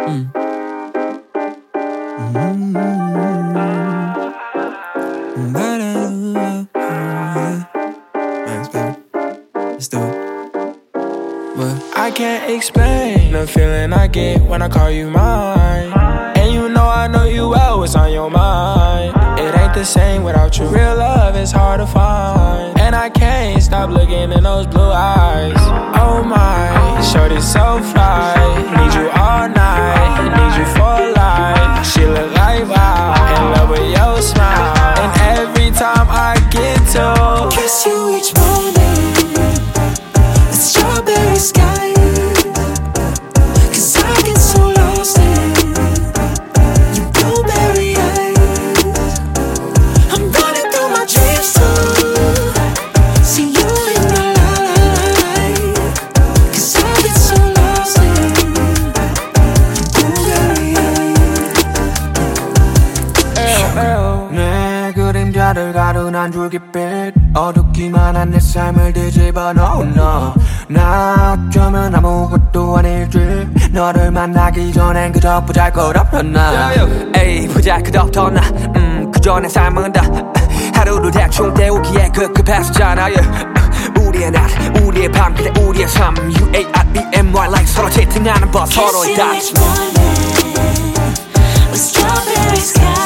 Thanks, baby. Let's do it. But I can't explain the feeling I get when I call you mine. And you know you well what's on your mind. It ain't the same without you. Real love is hard to find. And I can't stop looking in those blue eyes. Oh my, shorty so fly. Need you all night, need you for life. She look like wow, in love with your smile. And every time I get to kiss you each morning, the strawberry sky. Cause I get so lost in your blueberry eyes. I'm running through my dreams to see you in my life. Cause I get so lost in your blueberry eyes. 내 그림자를 가둔한 줄깃빛 어둡기만 한 내 삶을 뒤집어 놓은 너. 나 어쩌면 아무것도 아닐지. 너를 만나기 전엔 그저 보잘것없던 나. 에이 보잘것없던 나. 그저 내 삶은 다 하루를 대충 때우기에 급급했었잖아. 우리의 낮 우리의 밤 그래 우리의 삶 UAREMY like 서로 채팅하는 법 서로의 다 Kiss you each morning with strawberry sky.